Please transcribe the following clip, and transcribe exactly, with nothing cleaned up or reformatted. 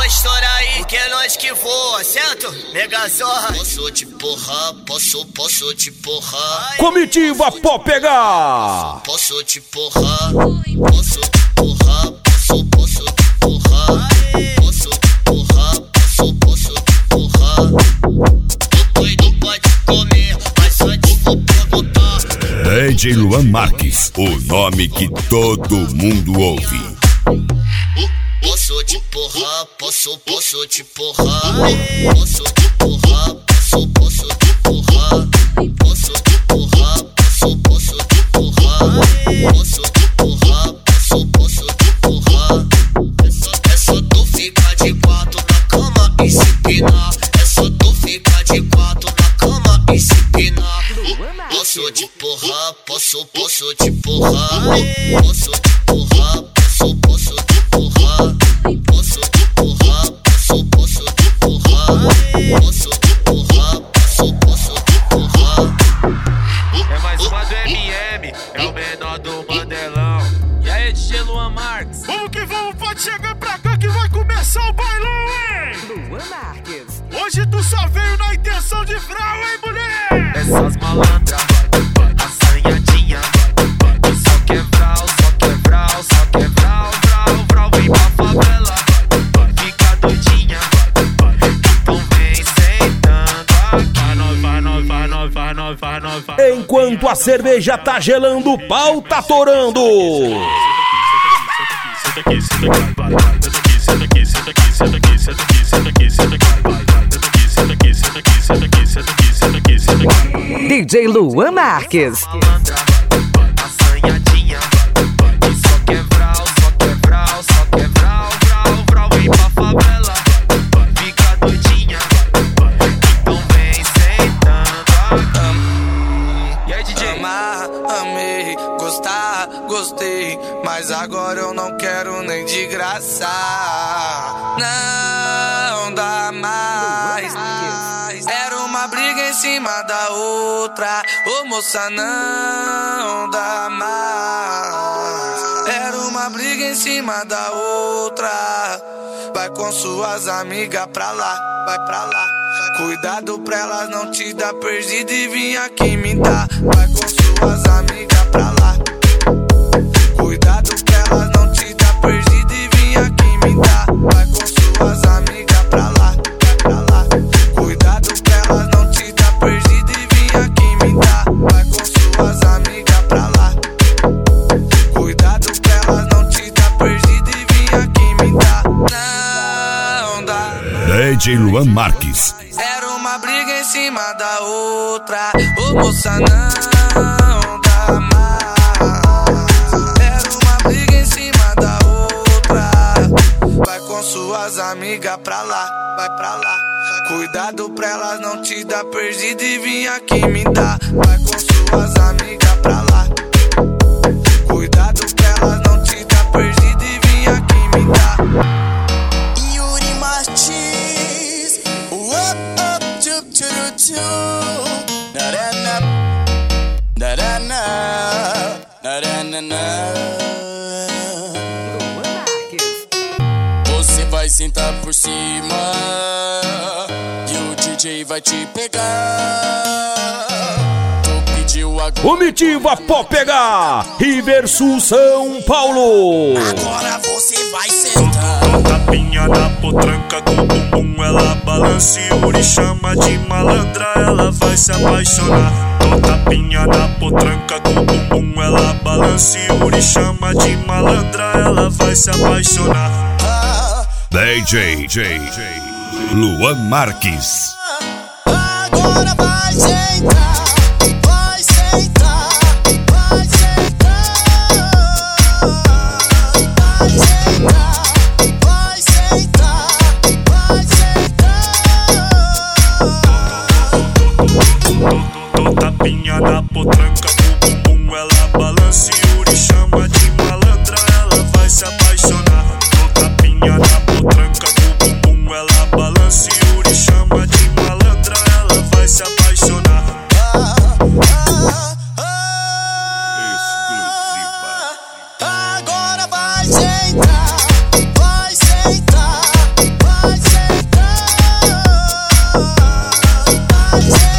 estourar aí, que é nós que voa, certo? Mega Zorra. Posso te porrar, posso, posso te porrar. Comitiva pode pegar. Posso te porrar, posso te porrar, posso, posso te porrar. Posso te porrar, posso, posso te porrar. Tô doido pode comer, mas antes vou perguntar. D J Luan Marques, o nome que todo mundo ouve. Posso te porrar, posso, posso te porrar. Posso te porrar, posso, posso te porrar. Posso te porrar, posso, posso te porrar. Posso te porrar, posso, posso te porrar. É só, é só tu ficar de quatro na cama e se pinar. É só tu ficar de quatro na cama e se pinar. Posso te porrar, posso, posso te porrar. Posso te porrar, posso, posso te porrar. Posso te porrar, posso, posso te porrar. Posso te porrar, posso, posso te porrar. É mais uma do M M, é o menor do Mandelão. E aí, D J Luan Marques? Vamos que vamos, pode chegar pra cá que vai começar o bailão, hein? Luan Marques. Hoje tu só veio na intenção de frau, hein, mulher? Essas malandras, assanhadinha. Só quebral, só quebral, só quebral, vral, vral, vem pra favela. Fica doidinha, então vem sentando aqui. Vai nós, vai nós, vai nós, vai nós, vai nós, vai. Enquanto a cerveja tá gelando, o pau tá torando. Senta aqui, senta aqui, vai, vai. Senta aqui, senta aqui, senta aqui, senta aqui, senta aqui, senta aqui, senta aqui, vai, vai. Senta aqui, senta aqui, senta aqui, senta aqui, senta aqui, senta aqui, senta aqui. D J Luan Marques. Malandra, assanhadinha. Só quebral, só quebral, só quebral, vral, vral, vem pra favela. Fica doidinha, então vem sentando aqui. E aí, D J? Amar, amei, gostar, gostei, mas agora eu não quero nem de graça. Não dá mais. Era uma briga em cima da outra. Ô moça, não dá mais. Era uma briga em cima da outra. Vai com suas amigas pra lá, vai pra lá. Cuidado pra elas não te dar perdido e vir aqui me dar. Vai com suas amigas pra lá. Cuidado pra elas não te dar perdido e vir aqui me dar. Vai com suas amigas pra lá, pra lá. Cuidado pra elas não te dar perdido e vir aqui me dar. Vai com suas amigas pra lá. Cuidado pra elas não te dar perdido e vir aqui me dar. Não dá. D J Luan Marques. Era uma briga em cima da outra. Ô moça, não dá mais. Era uma briga em cima da outra. Vai com suas amigas pra lá, vai pra lá. Cuidado pra elas não te dar perdido e vir aqui me dar. Vai com suas amigas pra lá. Cuidado pra elas não te dar perdido e vir aqui me dar. Yuri Martins, up, up, chup, chup, chup. Na na na, na na na, na na na. Luan Marques. Você vai sentar por cima e o D J vai te pegar. Tu pediu a Comitiva pode pegar. Riversul São Paulo. agora você vai sentar. Tapinha na potranca com o bumbum ela balança e Yuri chama de malandra, ela vai se apaixonar. Tô tapinha na potranca com o bumbum ela balança e Yuri chama de malandra, ela vai se apaixonar. D J Luan Marques. Agora vai sentar, vai sentar, vai sentar, vai sentar, vai sentar, vai sentar. Tô tapinha na potranca com o bumbum ela balança e Yuri chama de malandra, ela vai se apaixonar. Tô tapinha na potranca com o bumbum ela balança e Yuri chama de malandra, ela vai se apaixonar. Você